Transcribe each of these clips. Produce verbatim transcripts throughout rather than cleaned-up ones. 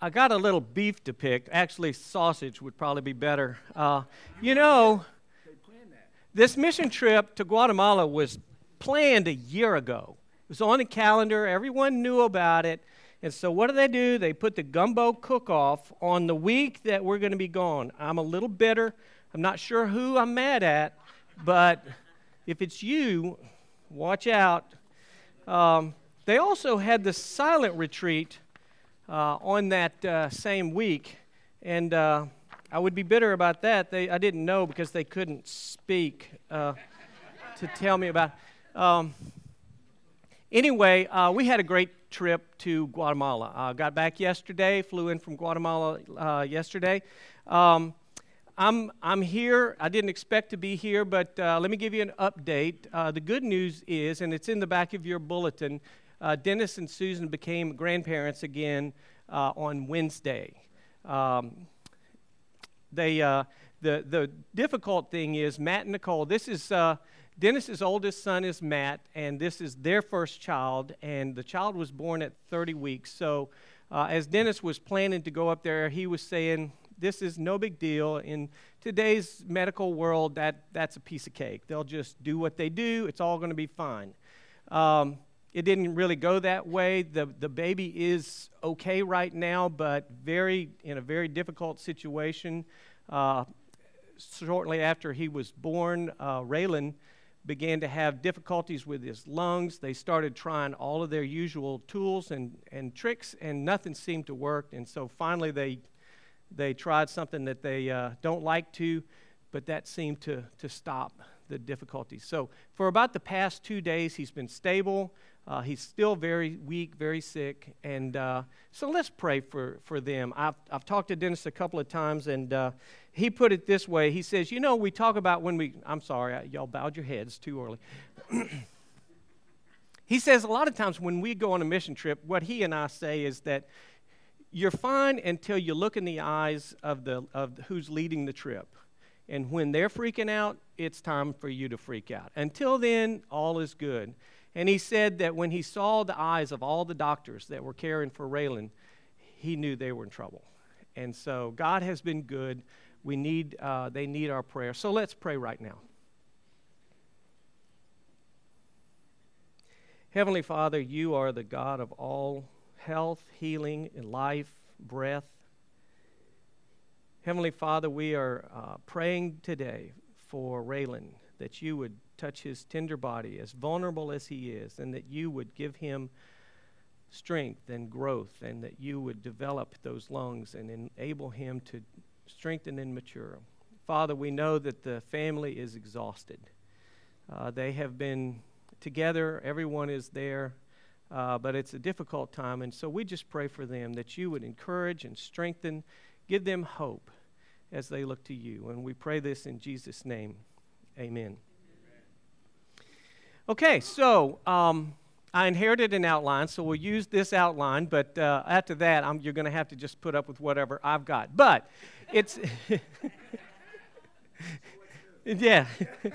I got a little beef to pick. Actually, sausage would probably be better. Uh, you know, this mission trip to Guatemala was planned a year ago. It was on the calendar. Everyone knew about it. And so what do they do? They put the gumbo cook-off on the week that we're going to be gone. I'm a little bitter. I'm not sure who I'm mad at, but if it's you, watch out. Um, they also had the silent retreat uh, on that uh, same week, and uh, I would be bitter about that. They, I didn't know because they couldn't speak uh, to tell me about it. Um, anyway, uh, we had a great trip to Guatemala. Uh, got back yesterday, flew in from Guatemala uh, yesterday. Um, I'm I'm here. I didn't expect to be here, but uh, let me give you an update. Uh, the good news is, and it's in the back of your bulletin, uh, Dennis and Susan became grandparents again uh, on Wednesday. Um, they uh, the the difficult thing is Matt and Nicole. This is uh, Dennis's oldest son is Matt, and this is their first child, and the child was born at thirty weeks. So, uh, as Dennis was planning to go up there, he was saying, this is no big deal. In today's medical world, that, that's a piece of cake. They'll just do what they do. It's all going to be fine. Um, it didn't really go that way. The, the baby is okay right now, but very in a very difficult situation. Uh, shortly after he was born, uh, Raylan began to have difficulties with his lungs. They started trying all of their usual tools and, and tricks, and nothing seemed to work. And so finally they They tried something that they uh, don't like to, but that seemed to, to stop the difficulties. So for about the past two days, he's been stable. Uh, he's still very weak, very sick. And uh, so let's pray for, for them. I've, I've talked to Dennis a couple of times, and uh, he put it this way. He says, you know, we talk about when we, I'm sorry, I, y'all bowed your heads too early. He says a lot of times when we go on a mission trip, what he and I say is that you're fine until you look in the eyes of the of who's leading the trip. And when they're freaking out, it's time for you to freak out. Until then, all is good. And he said that when he saw the eyes of all the doctors that were caring for Raylan, he knew they were in trouble. And so God has been good. We need uh, they need our prayer. So let's pray right now. Heavenly Father, you are the God of all health, healing, and life, breath. Heavenly Father, we are uh, praying today for Raylan, that you would touch his tender body, as vulnerable as he is, and that you would give him strength and growth, and that you would develop those lungs and enable him to strengthen and mature. Father, we know that the family is exhausted. Uh, they have been together, everyone is there. Uh, but it's a difficult time, and so we just pray for them that you would encourage and strengthen, give them hope as they look to you. And we pray this in Jesus' name. Amen. Amen. Okay, so um, I inherited an outline, so we'll use this outline, but uh, after that, I'm, you're going to have to just put up with whatever I've got. But it's... yeah.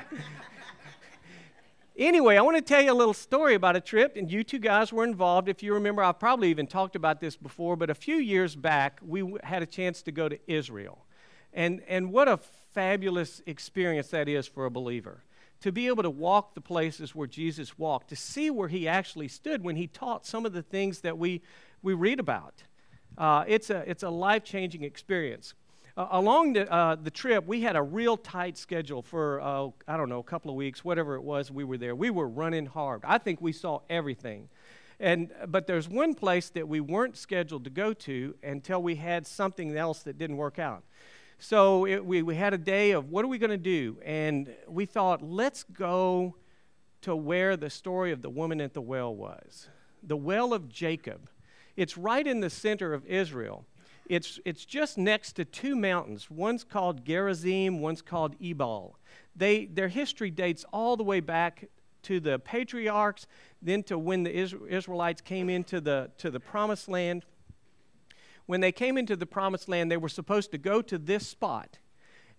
Anyway, I want to tell you a little story about a trip, and you two guys were involved. If you remember, I've probably even talked about this before, but a few years back, we w- had a chance to go to Israel. And, and what a fabulous experience that is for a believer, to be able to walk the places where Jesus walked, to see where he actually stood when he taught some of the things that we, we read about. Uh, it's a, it's a life-changing experience. Uh, along the, uh, the trip, we had a real tight schedule for, uh, I don't know, a couple of weeks, whatever it was we were there. We were running hard. I think we saw everything. And But there's one place that we weren't scheduled to go to until we had something else that didn't work out. So it, we, we had a day of what are we going to do? And we thought, let's go to where the story of the woman at the well was, the well of Jacob. It's right in the center of Israel. It's it's just next to two mountains. One's called Gerizim, one's called Ebal. They their history dates all the way back to the patriarchs, then to when the Israelites came into the to the promised land. When they came into the promised land, they were supposed to go to this spot,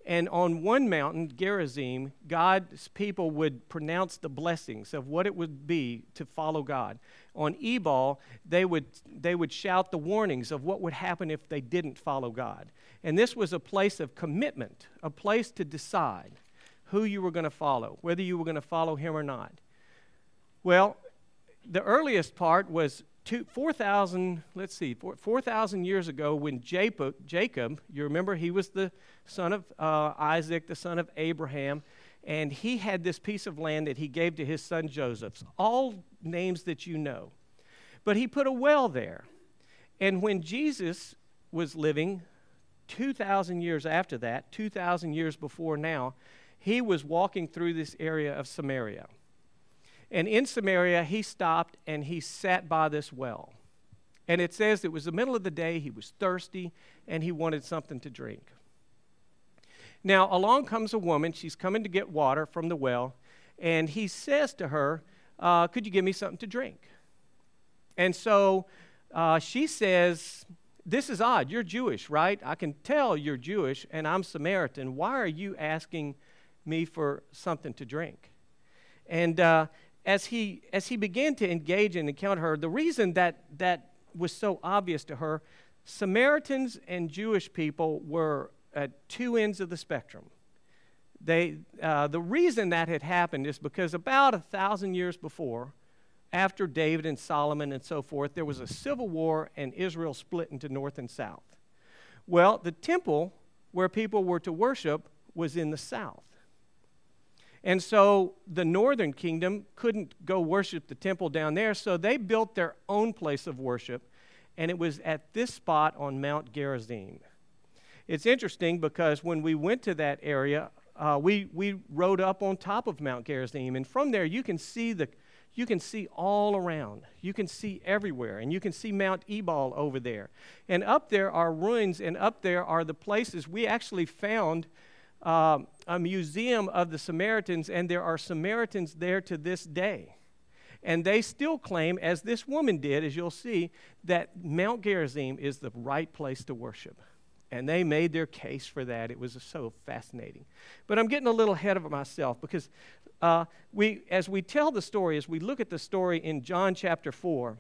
And on one mountain, Gerizim, God's people would pronounce the blessings of what it would be to follow God. On Ebal, they would, they would shout the warnings of what would happen if they didn't follow God. And this was a place of commitment, a place to decide who you were going to follow, whether you were going to follow him or not. Well, the earliest part was two, four thousand, let's see, four thousand years ago when Jacob, Jacob, you remember he was the son of uh, Isaac, the son of Abraham, and he had this piece of land that he gave to his son Joseph, all names that you know. But he put a well there. And when Jesus was living two thousand years after that, two thousand years before now, he was walking through this area of Samaria. And in Samaria, he stopped and he sat by this well. And it says it was the middle of the day, he was thirsty, and he wanted something to drink. Now, along comes a woman. She's coming to get water from the well, and he says to her, uh, could you give me something to drink? And so uh, she says, this is odd. You're Jewish, right? I can tell you're Jewish, and I'm Samaritan. Why are you asking me for something to drink? And uh, as he as he began to engage and encounter her, the reason that that was so obvious to her, Samaritans and Jewish people were at two ends of the spectrum. They uh, the reason that had happened is because about a thousand years before, after David and Solomon and so forth, there was a civil war and Israel split into north and south. Well, the temple where people were to worship was in the south. And so the northern kingdom couldn't go worship the temple down there, so they built their own place of worship, and it was at this spot on Mount Gerizim. It's interesting because when we went to that area, uh, we we rode up on top of Mount Gerizim, and from there you can see the you can see all around. You can see everywhere, and you can see Mount Ebal over there. And up there are ruins, and up there are the places we actually found Uh, a museum of the Samaritans, and there are Samaritans there to this day. And they still claim, as this woman did, as you'll see, that Mount Gerizim is the right place to worship. And they made their case for that. It was so fascinating. But I'm getting a little ahead of myself because uh, we, as we tell the story, as we look at the story in John chapter four,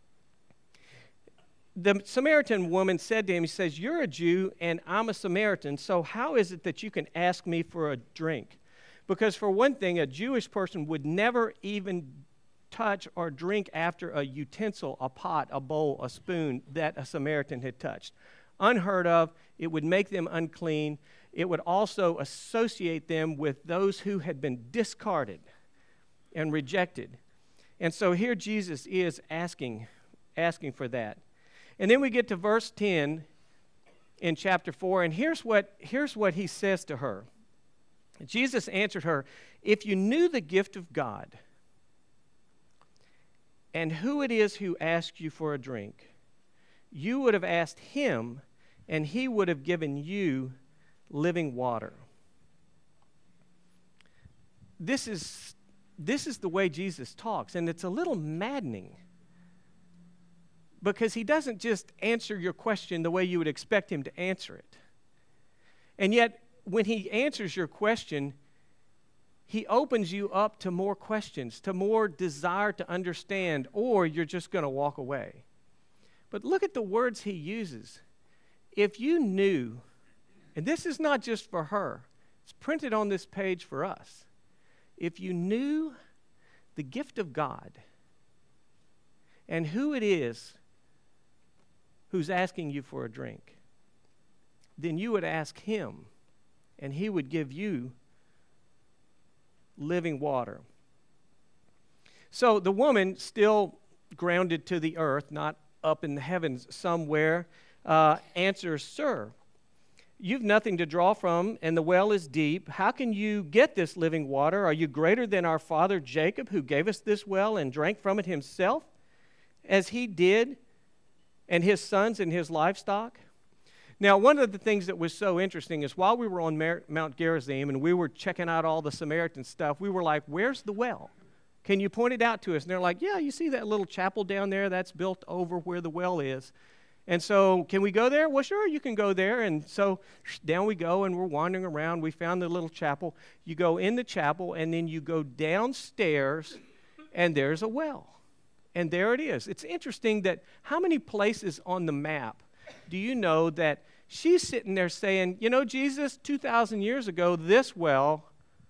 the Samaritan woman said to him, he says, you're a Jew and I'm a Samaritan, so how is it that you can ask me for a drink? Because for one thing, a Jewish person would never even touch or drink after a utensil, a pot, a bowl, a spoon that a Samaritan had touched. Unheard of. It would make them unclean. It would also associate them with those who had been discarded and rejected. And so here Jesus is asking, asking for that. And then we get to verse ten in chapter four, and here's what, here's what he says to her. Jesus answered her, if you knew the gift of God and who it is who asks you for a drink, you would have asked him, and he would have given you living water. This is, this is the way Jesus talks, and it's a little maddening. Because he doesn't just answer your question the way you would expect him to answer it. And yet, when he answers your question, he opens you up to more questions, to more desire to understand, or you're just going to walk away. But look at the words he uses. If you knew, and this is not just for her, it's printed on this page for us. If you knew the gift of God and who it is who's asking you for a drink, then you would ask him, and he would give you living water. So the woman, still grounded to the earth, not up in the heavens somewhere, uh, answers, sir, you've nothing to draw from, and the well is deep. How can you get this living water? Are you greater than our father Jacob, who gave us this well and drank from it himself, as he did, and his sons and his livestock? Now, one of the things that was so interesting is while we were on Mar- Mount Gerizim and we were checking out all the Samaritan stuff, we were like, where's the well? Can you point it out to us? And they're like, yeah, you see that little chapel down there? That's built over where the well is. And so, can we go there? Well, sure, you can go there. And so, down we go, and we're wandering around. We found the little chapel. You go in the chapel, and then you go downstairs, and there's a well. And there it is. It's interesting that how many places on the map do you know that she's sitting there saying, you know, Jesus, two thousand years ago, this well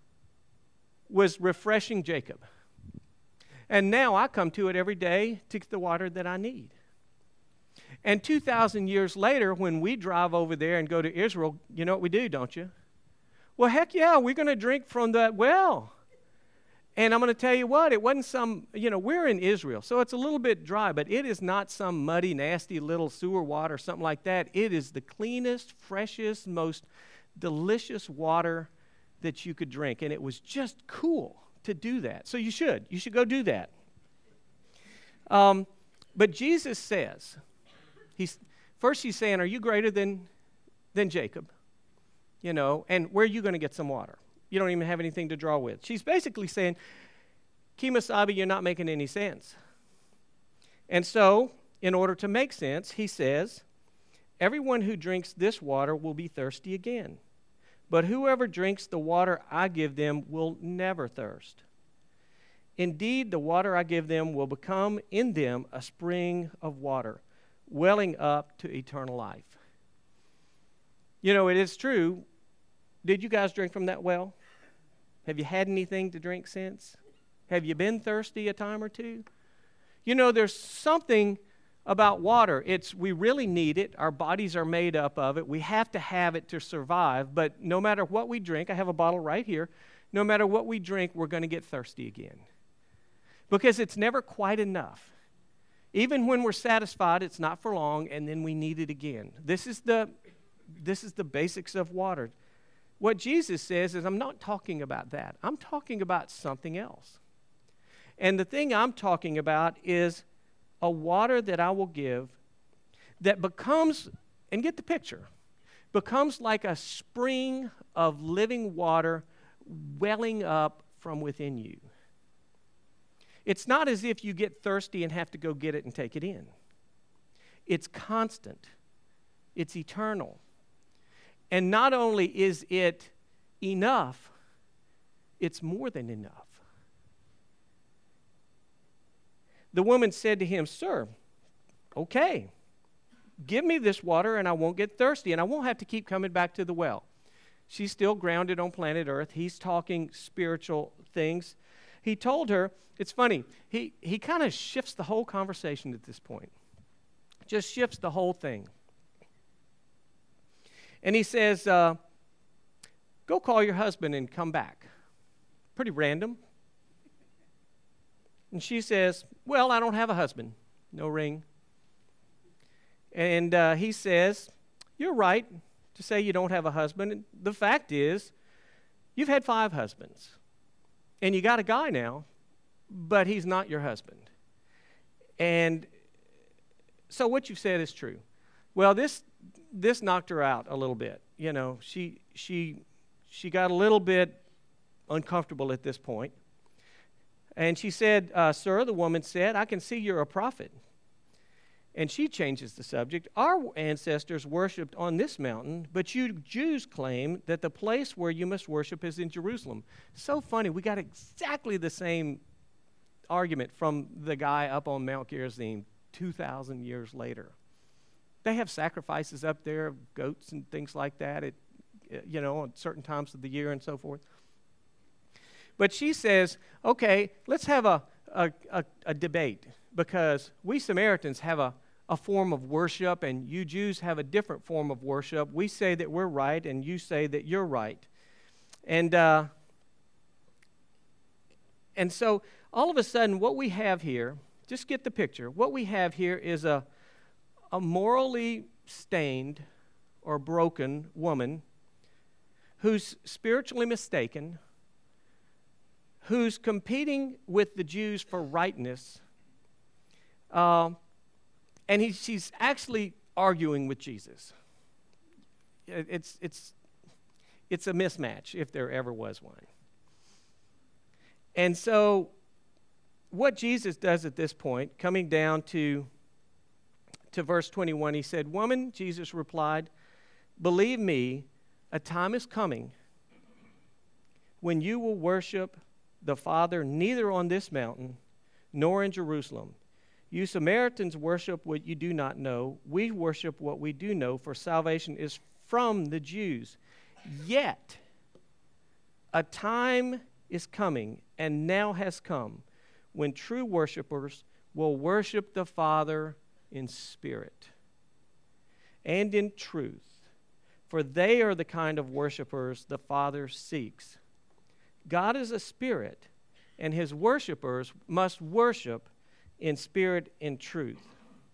was refreshing Jacob. And now I come to it every day to get the water that I need. And two thousand years later, when we drive over there and go to Israel, you know what we do, don't you? Well, heck yeah, we're going to drink from that well. And I'm going to tell you what, it wasn't some, you know, we're in Israel, so it's a little bit dry, but it is not some muddy, nasty little sewer water or something like that. It is the cleanest, freshest, most delicious water that you could drink. And it was just cool to do that. So you should. You should go do that. Um, but Jesus says, he's first he's saying, are you greater than, than Jacob? You know, and where are you going to get some water? You don't even have anything to draw with. She's basically saying, Kemosabe, you're not making any sense. And so, in order to make sense, he says, everyone who drinks this water will be thirsty again. But whoever drinks the water I give them will never thirst. Indeed, the water I give them will become in them a spring of water, welling up to eternal life. You know, it is true. Did you guys drink from that well? Have you had anything to drink since? Have you been thirsty a time or two? You know, there's something about water. It's we really need it. Our bodies are made up of it. We have to have it to survive. But no matter what we drink, I have a bottle right here. No matter what we drink, we're going to get thirsty again. Because it's never quite enough. Even when we're satisfied, it's not for long, and then we need it again. This is the, this is the basics of water. What Jesus says is, I'm not talking about that. I'm talking about something else. And the thing I'm talking about is a water that I will give that becomes, and get the picture, becomes like a spring of living water welling up from within you. It's not as if you get thirsty and have to go get it and take it in. It's constant. It's eternal. And not only is it enough, it's more than enough. The woman said to him, Sir, okay, give me this water and I won't get thirsty and I won't have to keep coming back to the well. She's still grounded on planet Earth. He's talking spiritual things. He told her, it's funny, he, he kind of shifts the whole conversation at this point. Just shifts the whole thing. And he says, uh, go call your husband and come back. Pretty random. And she says, well, I don't have a husband. No ring. And uh, he says, you're right to say you don't have a husband. And the fact is, you've had five husbands. And you got a guy now, but he's not your husband. And so what you've said is true. Well, this this knocked her out a little bit. You know, she she she got a little bit uncomfortable at this point. And she said, uh, Sir, the woman said, I can see you're a prophet. And she changes the subject. Our ancestors worshipped on this mountain, but you Jews claim that the place where you must worship is in Jerusalem. So funny. We got exactly the same argument from the guy up on Mount Gerizim two thousand years later. They have sacrifices up there of goats and things like that, at, you know, at certain times of the year and so forth. But she says, okay, let's have a, a, a, a debate, because we Samaritans have a, a form of worship, and you Jews have a different form of worship. We say that we're right, and you say that you're right. And, uh, and so all of a sudden, what we have here, just get the picture, what we have here is a a morally stained or broken woman who's spiritually mistaken, who's competing with the Jews for rightness, uh, and he, she's actually arguing with Jesus. It's, it's, it's a mismatch, if there ever was one. And so what Jesus does at this point, coming down to to verse twenty-one, he said, "Woman," Jesus replied, "believe me, a time is coming when you will worship the Father neither on this mountain nor in Jerusalem. You Samaritans worship what you do not know. We worship what we do know, for salvation is from the Jews. Yet a time is coming, and now has come, when true worshipers will worship the Father in spirit and in truth, for they are the kind of worshipers the Father seeks. God is a spirit, and his worshipers must worship in spirit and truth."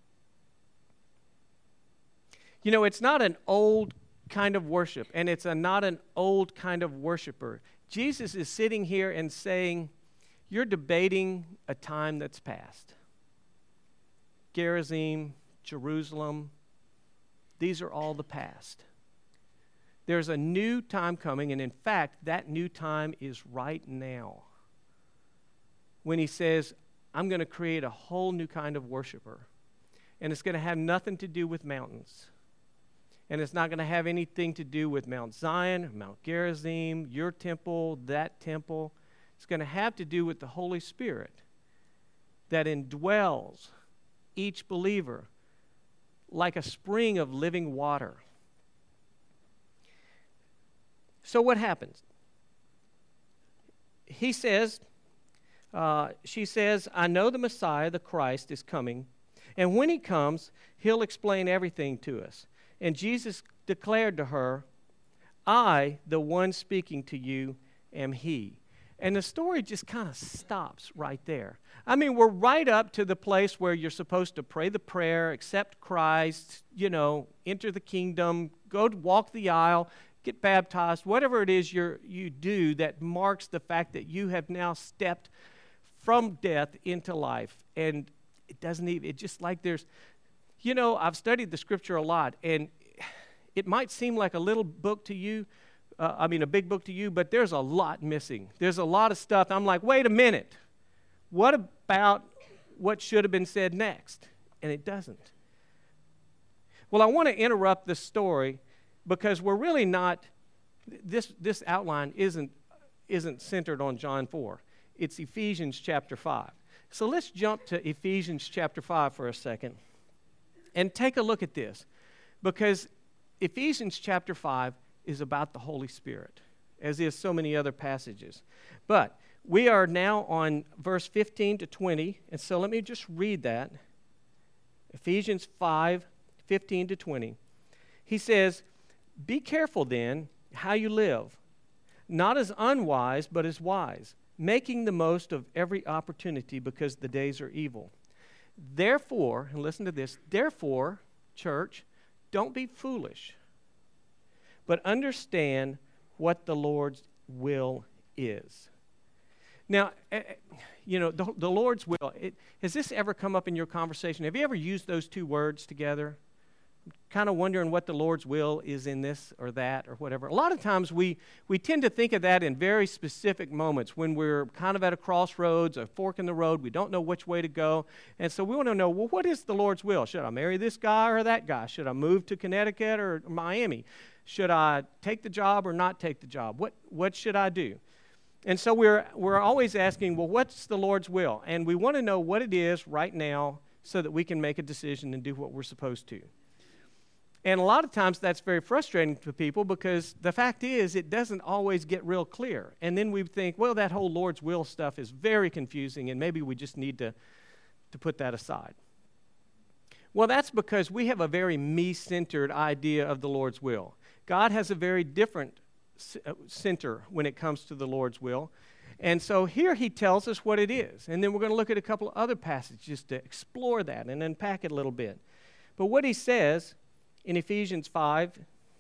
You know, it's not an old kind of worship, and it's a, not an old kind of worshiper. Jesus is sitting here and saying, you're debating a time that's past. Gerizim, Jerusalem, these are all the past. There's a new time coming, and in fact, that new time is right now. When he says, I'm going to create a whole new kind of worshiper, and it's going to have nothing to do with mountains. And it's not going to have anything to do with Mount Zion, Mount Gerizim, your temple, that temple. It's going to have to do with the Holy Spirit that indwells each believer like a spring of living water. So what happens? He says, uh, she says, I know the Messiah, the Christ, is coming, and when he comes, he'll explain everything to us. And Jesus declared to her, I, the one speaking to you, am he. And the story just kind of stops right there. I mean, we're right up to the place where you're supposed to pray the prayer, accept Christ, you know, enter the kingdom, go walk the aisle, get baptized, whatever it is you're, you do that marks the fact that you have now stepped from death into life. And it doesn't even, it's just like there's, you know, I've studied the scripture a lot, and it might seem like a little book to you, uh, I mean a big book to you, but there's a lot missing. There's a lot of stuff. I'm like, wait a minute. What about what should have been said next? And it doesn't. Well, I want to interrupt this story because we're really not, this, this outline isn't, isn't centered on John four. It's Ephesians chapter five. So let's jump to Ephesians chapter five for a second and take a look at this, because Ephesians chapter five is about the Holy Spirit, as is so many other passages. But we are now on verse fifteen to twenty, and so let me just read that. Ephesians five, fifteen to twenty. He says, be careful then how you live, not as unwise, but as wise, making the most of every opportunity because the days are evil. Therefore, and listen to this, therefore, church, don't be foolish, but understand what the Lord's will is. Now, uh, you know, the, the Lord's will, it, has this ever come up in your conversation? Have you ever used those two words together? Kind of wondering what the Lord's will is in this or that or whatever. A lot of times we, we tend to think of that in very specific moments when we're kind of at a crossroads, a fork in the road. We don't know which way to go. And so we want to know, well, what is the Lord's will? Should I marry this guy or that guy? Should I move to Connecticut or Miami? Should I take the job or not take the job? What, what should I do? And so we're, we're always asking, well, what's the Lord's will? And we want to know what it is right now so that we can make a decision and do what we're supposed to. And a lot of times that's very frustrating to people because the fact is it doesn't always get real clear. And then we think, well, that whole Lord's will stuff is very confusing and maybe we just need to, to put that aside. Well, that's because we have a very me-centered idea of the Lord's will. God has a very different center when it comes to the Lord's will. And so here he tells us what it is. And then we're going to look at a couple of other passages to explore that and unpack it a little bit. But what he says in Ephesians five,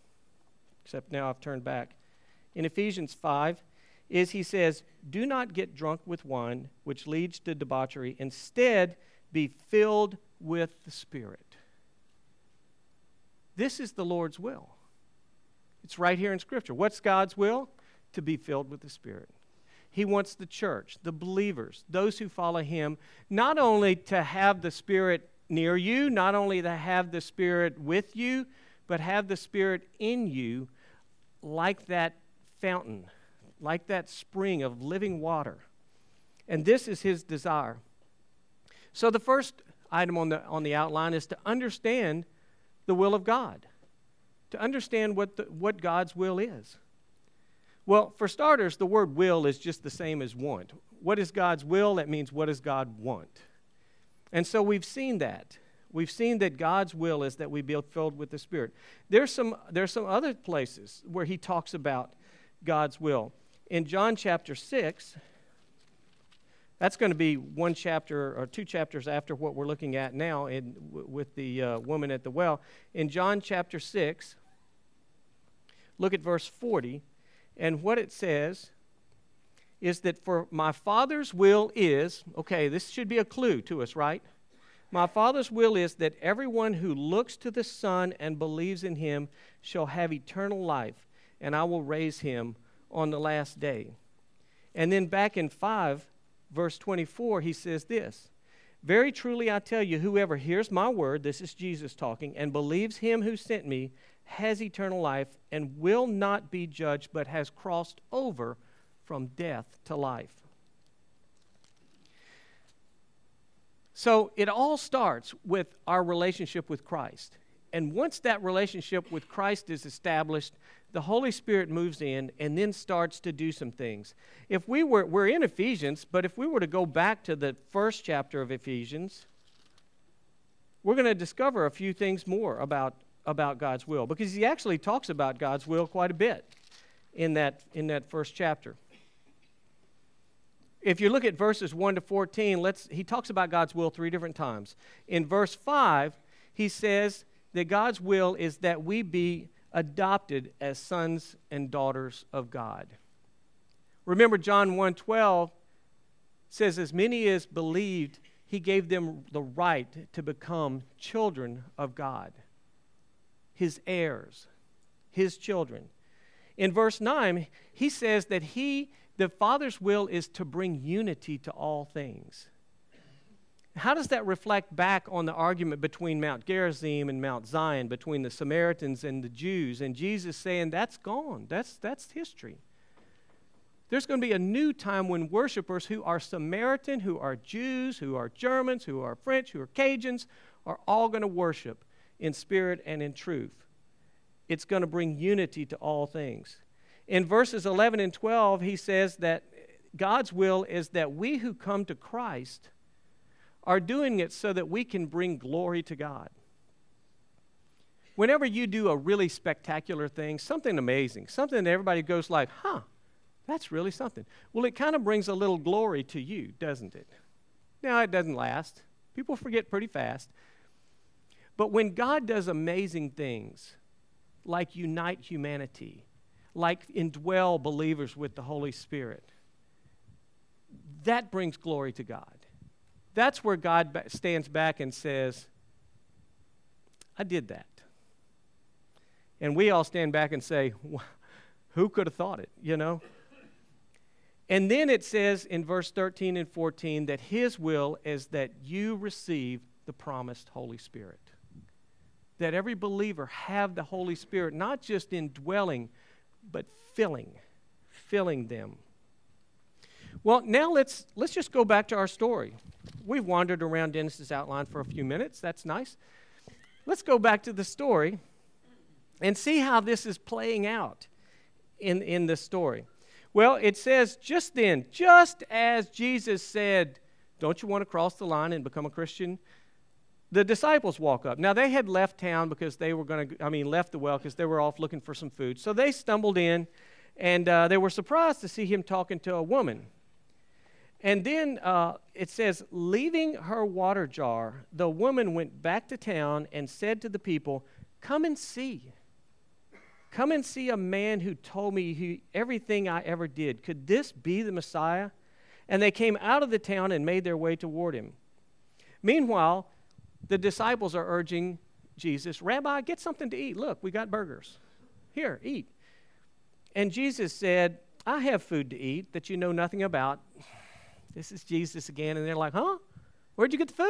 except now I've turned back, in Ephesians five, is he says, do not get drunk with wine, which leads to debauchery. Instead, be filled with the Spirit. This is the Lord's will. It's right here in Scripture. What's God's will? To be filled with the Spirit. He wants the church, the believers, those who follow him, not only to have the Spirit near you, not only to have the Spirit with you, but have the Spirit in you like that fountain, like that spring of living water. And this is his desire. So the first item on the on the outline is to understand the will of God, to understand what the, what God's will is. Well, for starters, the word will is just the same as want. What is God's will? That means what does God want? And so we've seen that. We've seen that God's will is that we be filled with the Spirit. There's some there's some other places where he talks about God's will. In John chapter six, that's going to be one chapter or two chapters after what we're looking at now in, w- with the uh, woman at the well. In John chapter six, look at verse forty, and what it says is that for my Father's will is, okay, this should be a clue to us, right? My Father's will is that everyone who looks to the Son and believes in him shall have eternal life, and I will raise him on the last day. And then back in five, verse twenty-four, he says this, very truly I tell you, whoever hears my word, this is Jesus talking, and believes him who sent me, has eternal life and will not be judged, but has crossed over from death to life. So it all starts with our relationship with Christ. And once that relationship with Christ is established, the Holy Spirit moves in and then starts to do some things. If we were, we're in Ephesians, but if we were to go back to the first chapter of Ephesians, we're going to discover a few things more about, about God's will, because he actually talks about God's will quite a bit in that, in that first chapter. If you look at verses one to fourteen, let's, he talks about God's will three different times. In verse five, he says that God's will is that we be adopted as sons and daughters of God. Remember, John one twelve says, as many as believed, he gave them the right to become children of God, his heirs, his children. In verse nine, he says that he, the Father's will is to bring unity to all things. How does that reflect back on the argument between Mount Gerizim and Mount Zion, between the Samaritans and the Jews, and Jesus saying that's gone, that's, that's history. There's going to be a new time when worshipers who are Samaritan, who are Jews, who are Germans, who are French, who are Cajuns, are all going to worship in spirit and in truth. It's going to bring unity to all things. In verses eleven and twelve, he says that God's will is that we who come to Christ are doing it so that we can bring glory to God. Whenever you do a really spectacular thing, something amazing, something that everybody goes like, huh, that's really something. Well, it kind of brings a little glory to you, doesn't it? Now, it doesn't last. People forget pretty fast. But when God does amazing things, like unite humanity, like indwell believers with the Holy Spirit, that brings glory to God. That's where God stands back and says, I did that. And we all stand back and say, who could have thought it, you know? And then it says in verse thirteen and fourteen that his will is that you receive the promised Holy Spirit. That every believer have the Holy Spirit, not just indwelling, but filling, filling them. Well, now let's let's just go back to our story. We've wandered around Dennis's outline for a few minutes. That's nice. Let's go back to the story and see how this is playing out in, in the story. Well, it says, just then, just as Jesus said, don't you want to cross the line and become a Christian? The disciples walk up. Now, they had left town because they were going to, I mean, left the well because they were off looking for some food. So they stumbled in, and uh, they were surprised to see him talking to a woman. And then uh, it says, leaving her water jar, the woman went back to town and said to the people, come and see. Come and see a man who told me who, everything I ever did. Could this be the Messiah? And they came out of the town and made their way toward him. Meanwhile, the disciples are urging Jesus, Rabbi, get something to eat. Look, we got burgers. Here, eat. And Jesus said, I have food to eat that you know nothing about. This is Jesus again. And they're like, huh? Where'd you get the food?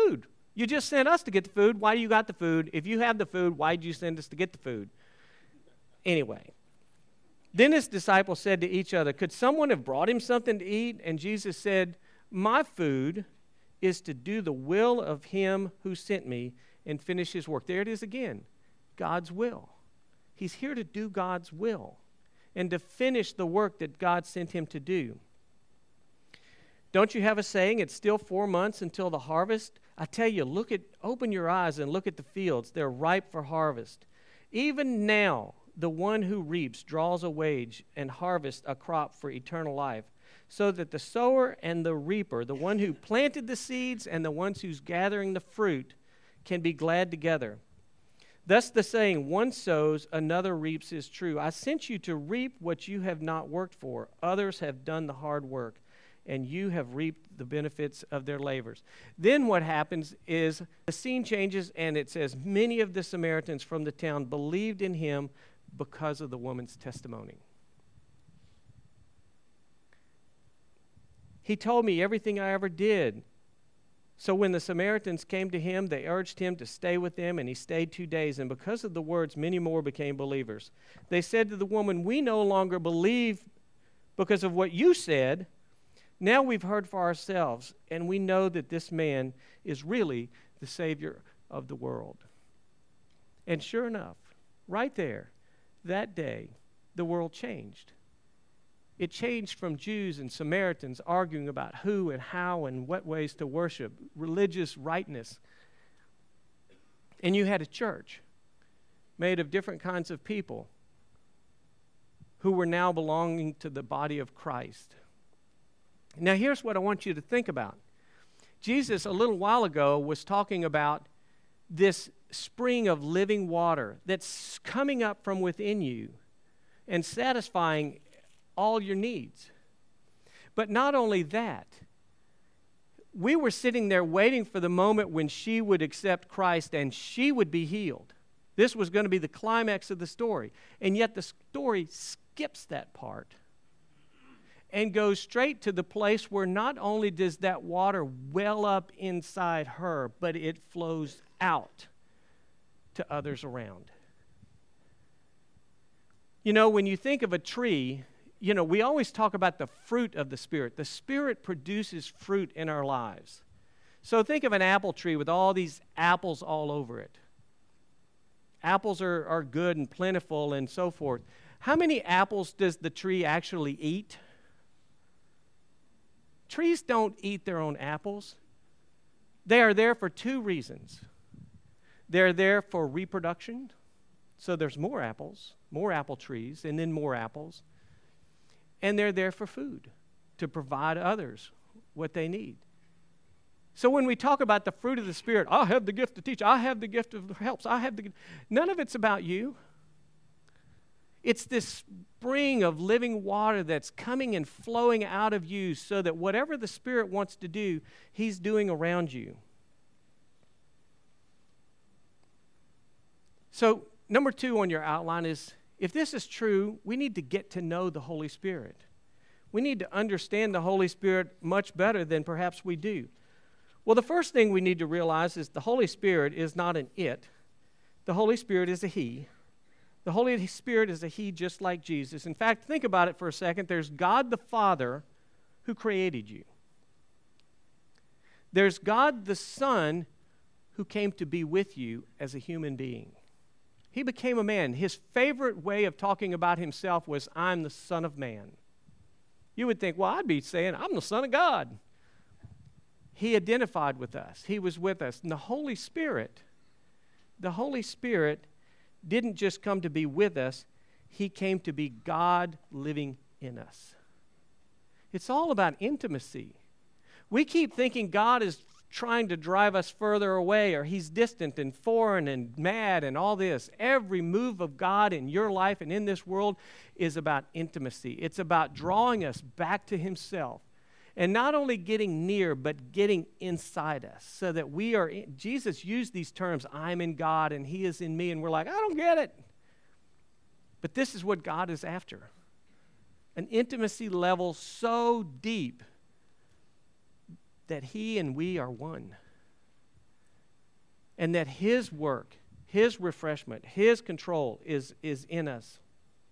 You just sent us to get the food. Why do you got the food? If you have the food, why did you send us to get the food? Anyway. Then his disciples said to each other, could someone have brought him something to eat? And Jesus said, my food is to do the will of him who sent me and finish his work. There it is again, God's will. He's here to do God's will and to finish the work that God sent him to do. Don't you have a saying, it's still four months until the harvest? I tell you, look at, open your eyes and look at the fields. They're ripe for harvest. Even now, the one who reaps draws a wage and harvests a crop for eternal life, so that the sower and the reaper, the one who planted the seeds and the ones who's gathering the fruit, can be glad together. Thus the saying, one sows, another reaps, is true. I sent you to reap what you have not worked for. Others have done the hard work, and you have reaped the benefits of their labors. Then what happens is the scene changes, and it says, many of the Samaritans from the town believed in him because of the woman's testimony. He told me everything I ever did. So when the Samaritans came to him, they urged him to stay with them, and he stayed two days. And because of the words, many more became believers. They said to the woman, we no longer believe because of what you said. Now we've heard for ourselves, and we know that this man is really the Savior of the world. And sure enough, right there, that day, the world changed. It changed from Jews and Samaritans arguing about who and how and what ways to worship, religious rightness. And you had a church made of different kinds of people who were now belonging to the body of Christ. Now here's what I want you to think about. Jesus, a little while ago, was talking about this spring of living water that's coming up from within you and satisfying all your needs. But not only that, we were sitting there waiting for the moment when she would accept Christ and she would be healed. This was going to be the climax of the story. And yet the story skips that part and goes straight to the place where not only does that water well up inside her, but it flows out to others around. You know, when you think of a tree, you know, we always talk about the fruit of the Spirit. The Spirit produces fruit in our lives. So think of an apple tree with all these apples all over it. Apples are, are good and plentiful and so forth. How many apples does the tree actually eat? Trees don't eat their own apples. They are there for two reasons. They're there for reproduction, so there's more apples, more apple trees, and then more apples. And they're there for food, to provide others what they need. So when we talk about the fruit of the Spirit, I have the gift to teach, I have the gift of helps, I have the none of it's about you. It's this spring of living water that's coming and flowing out of you so that whatever the Spirit wants to do, He's doing around you. So number two on your outline is, if this is true, we need to get to know the Holy Spirit. We need to understand the Holy Spirit much better than perhaps we do. Well, the first thing we need to realize is the Holy Spirit is not an it. The Holy Spirit is a He. The Holy Spirit is a He just like Jesus. In fact, think about it for a second. There's God the Father who created you. There's God the Son who came to be with you as a human being. He became a man. His favorite way of talking about himself was, I'm the Son of Man. You would think, well, I'd be saying, I'm the Son of God. He identified with us. He was with us. And the Holy Spirit, the Holy Spirit didn't just come to be with us. He came to be God living in us. It's all about intimacy. We keep thinking God is trying to drive us further away, or He's distant and foreign and mad and all this. Every move of God in your life and in this world is about intimacy. It's about drawing us back to Himself. And not only getting near, but getting inside us so that we are, in, Jesus used these terms, I'm in God and He is in me, and we're like, I don't get it. But this is what God is after. An intimacy level so deep that He and we are one. and that His work, His refreshment, His control is, is in us.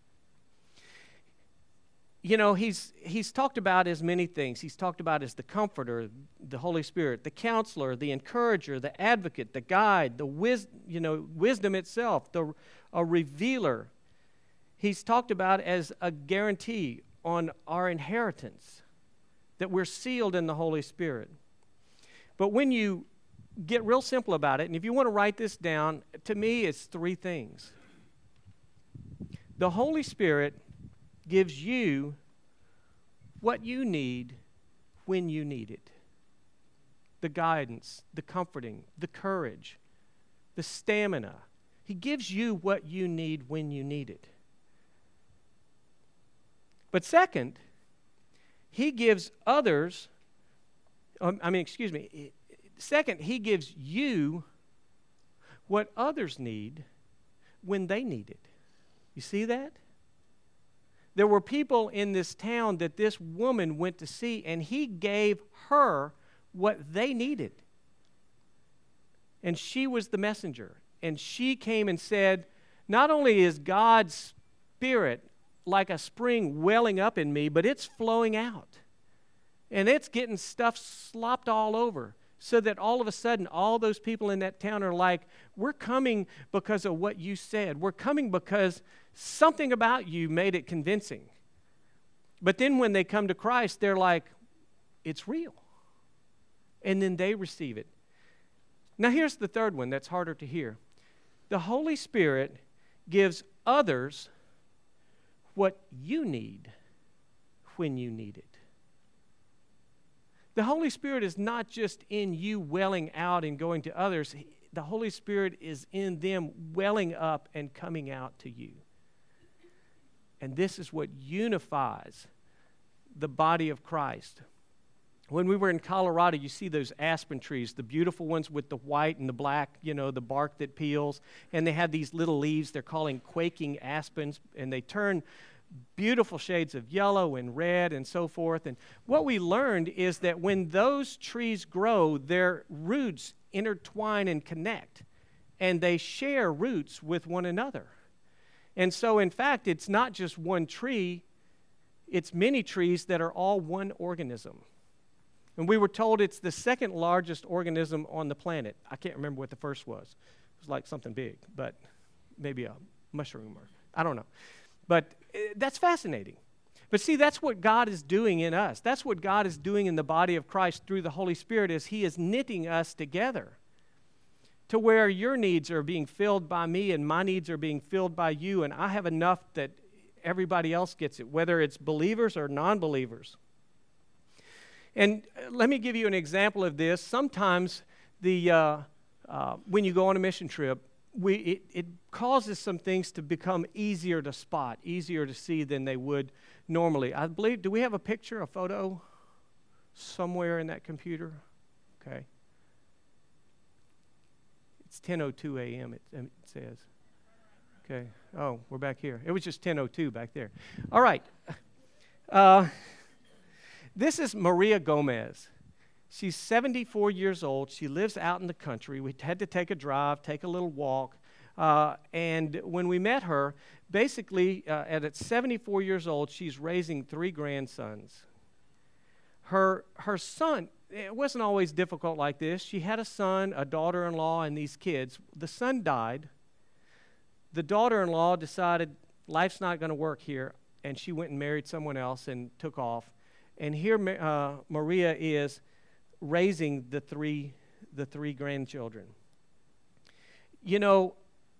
You know, he's, he's talked about as many things. He's talked about as the Comforter, the Holy Spirit, the Counselor, the Encourager, the Advocate, the Guide, the wis- you know, wisdom itself, the a Revealer. He's talked about as a guarantee on our inheritance, that we're sealed in the Holy Spirit. But when you get real simple about it, and if you want to write this down, to me it's three things. The Holy Spirit gives you what you need when you need it. The guidance, the comforting, the courage, the stamina. He gives you what you need when you need it. But second, He gives others, um, I mean, excuse me, second, He gives you what others need when they need it. You see that? There were people in this town that this woman went to see, and He gave her what they needed. And she was the messenger. And she came and said, not only is God's Spirit like a spring welling up in me, but it's flowing out. And it's getting stuff slopped all over, so that all of a sudden, all those people in that town are like, we're coming because of what you said. We're coming because something about you made it convincing. But then when they come to Christ, they're like, it's real. And then they receive it. Now here's the third one that's harder to hear. The Holy Spirit gives others what you need when you need it. The Holy Spirit is not just in you welling out and going to others. The Holy Spirit is in them welling up and coming out to you. And this is what unifies the body of Christ. When we were in Colorado, you see those aspen trees, the beautiful ones with the white and the black, you know, the bark that peels. And they have these little leaves they're calling quaking aspens, and they turn beautiful shades of yellow and red and so forth. And what we learned is that when those trees grow, their roots intertwine and connect, and they share roots with one another. And so, in fact, it's not just one tree, it's many trees that are all one organism. And we were told it's the second largest organism on the planet. I can't remember what the first was. It was like something big, but maybe a mushroom or I don't know. But uh, that's fascinating. But see, that's what God is doing in us. That's what God is doing in the body of Christ through the Holy Spirit, is He is knitting us together to where your needs are being filled by me and my needs are being filled by you, and I have enough that everybody else gets it, whether it's believers or non-believers. And let me give you an example of this. Sometimes the uh, uh, when you go on a mission trip, we it, it causes some things to become easier to spot, easier to see than they would normally. I believe, do we have a picture, a photo somewhere in that computer? Okay. It's ten oh two a.m. It, it says. Okay. Oh, we're back here. It was just ten oh two back there. All right. Uh, this is Maria Gomez. She's seventy-four years old. She lives out in the country. We had to take a drive, take a little walk. Uh, and when we met her, basically, uh, at, at seventy-four years old, she's raising three grandsons. Her, her son, it wasn't always difficult like this. She had a son, a daughter-in-law, and these kids. The son died. The daughter-in-law decided life's not going to work here, and she went and married someone else and took off. And here uh, Maria is raising the three, the three grandchildren. You know,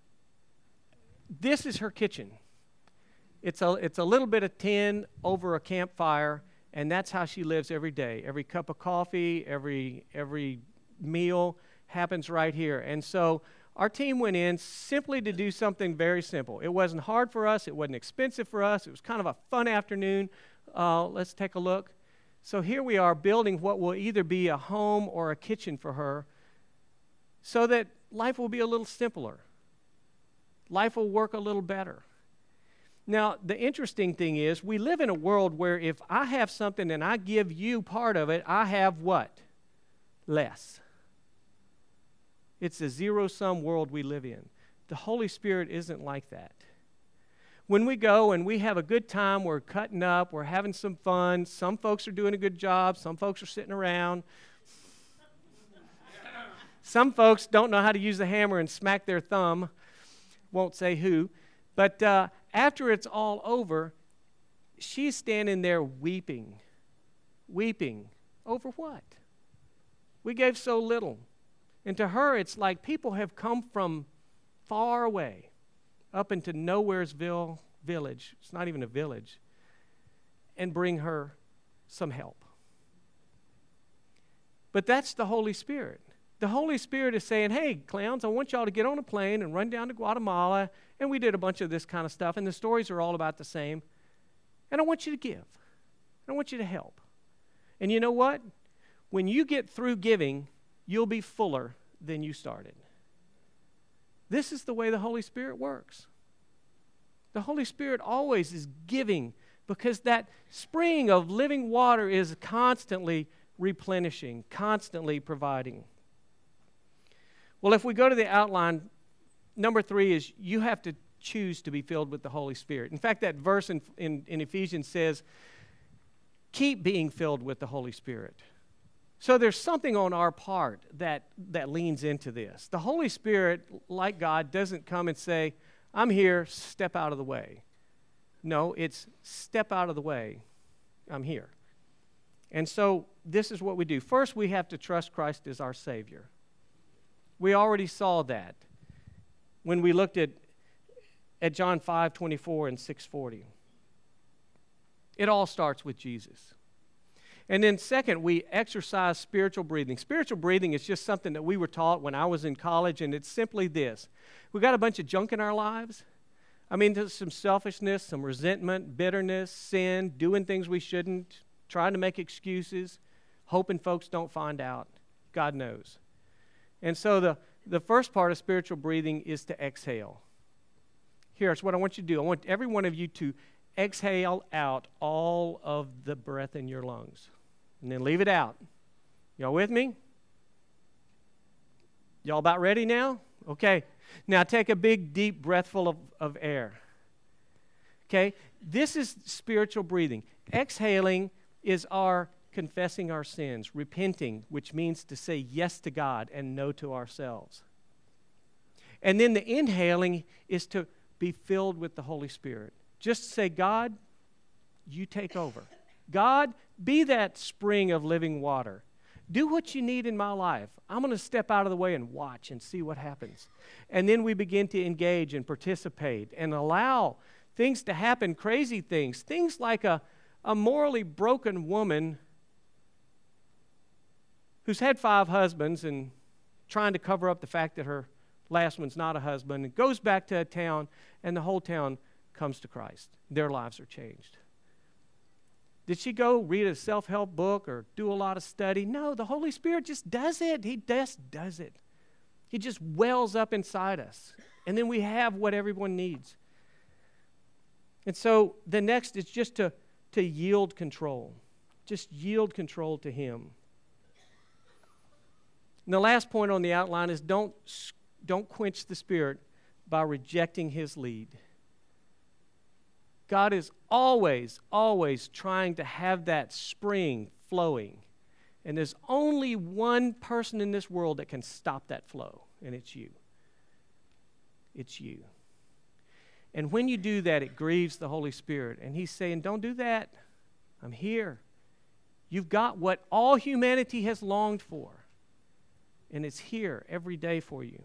this is her kitchen. It's a, it's a little bit of tin over a campfire, and that's how she lives every day. Every cup of coffee, every every meal happens right here. And so our team went in simply to do something very simple. It wasn't hard for us. It wasn't expensive for us. It was kind of a fun afternoon. Uh, let's take a look. So here we are building what will either be a home or a kitchen for her so that life will be a little simpler. Life will work a little better. Now, the interesting thing is we live in a world where if I have something and I give you part of it, I have what? Less. It's a zero-sum world we live in. The Holy Spirit isn't like that. When we go and we have a good time, we're cutting up, we're having some fun. Some folks are doing a good job. Some folks are sitting around. Some folks don't know how to use the hammer and smack their thumb. Won't say who. But uh, after it's all over, she's standing there weeping. Weeping. Over what? We gave so little. And to her, it's like people have come from far away up into Nowheresville village. It's not even a village. And bring her some help. But that's the Holy Spirit. The Holy Spirit is saying, hey, clowns, I want y'all to get on a plane and run down to Guatemala. And we did a bunch of this kind of stuff. And the stories are all about the same. And I want you to give. I want you to help. And you know what? When you get through giving, you'll be fuller than you started. This is the way the Holy Spirit works. The Holy Spirit always is giving because that spring of living water is constantly replenishing, constantly providing. Well, if we go to the outline, number three is you have to choose to be filled with the Holy Spirit. In fact, that verse in, in, in Ephesians says, keep being filled with the Holy Spirit. So there's something on our part that, that leans into this. The Holy Spirit, like God, doesn't come and say, I'm here, step out of the way. No, it's step out of the way, I'm here. And so this is what we do. First, we have to trust Christ as our Savior. We already saw that when we looked at, at John five twenty-four and six forty. It all starts with Jesus. And then second, we exercise spiritual breathing. Spiritual breathing is just something that we were taught when I was in college, and it's simply this. We've got a bunch of junk in our lives. I mean, there's some selfishness, some resentment, bitterness, sin, doing things we shouldn't, trying to make excuses, hoping folks don't find out. God knows. And so the, the first part of spiritual breathing is to exhale. Here's what I want you to do. I want every one of you to exhale out all of the breath in your lungs. And then leave it out. Y'all with me? Y'all about ready now? Okay. Now take a big, deep breathful of, of air. Okay? This is spiritual breathing. Exhaling is our confessing our sins, repenting, which means to say yes to God and no to ourselves. And then the inhaling is to be filled with the Holy Spirit. Just say, God, you take over. God, be that spring of living water. Do what you need in my life. I'm going to step out of the way and watch and see what happens. And then we begin to engage and participate and allow things to happen, crazy things. Things like a, a morally broken woman who's had five husbands and trying to cover up the fact that her last one's not a husband, and goes back to a town, and the whole town comes to Christ. Their lives are changed. Did she go read a self-help book or do a lot of study? No, the Holy Spirit just does it. He just does it. He just wells up inside us. And then we have what everyone needs. And so the next is just to, to yield control. Just yield control to Him. And the last point on the outline is don't, don't quench the Spirit by rejecting His lead. God is always, always trying to have that spring flowing. And there's only one person in this world that can stop that flow, and it's you. It's you. And when you do that, it grieves the Holy Spirit. And He's saying, don't do that. I'm here. You've got what all humanity has longed for. And it's here every day for you.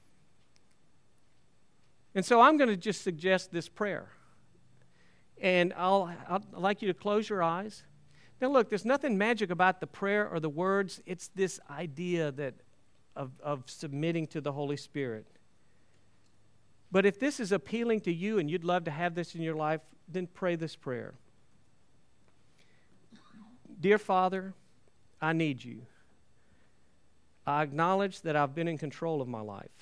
And so I'm going to just suggest this prayer. And I'll, I'll I'd like you to close your eyes. Now look, there's nothing magic about the prayer or the words. It's this idea that of, of submitting to the Holy Spirit. But if this is appealing to you and you'd love to have this in your life, then pray this prayer. Dear Father, I need you. I acknowledge that I've been in control of my life.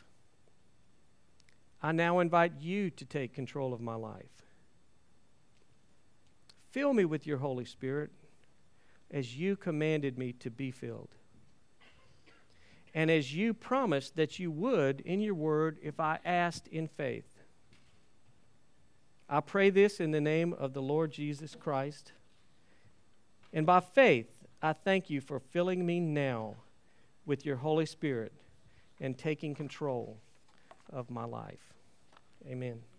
I now invite you to take control of my life. Fill me with your Holy Spirit as you commanded me to be filled. and as you promised that you would in your word if I asked in faith. I pray this in the name of the Lord Jesus Christ. And by faith, I thank you for filling me now with your Holy Spirit and taking control of my life. Amen.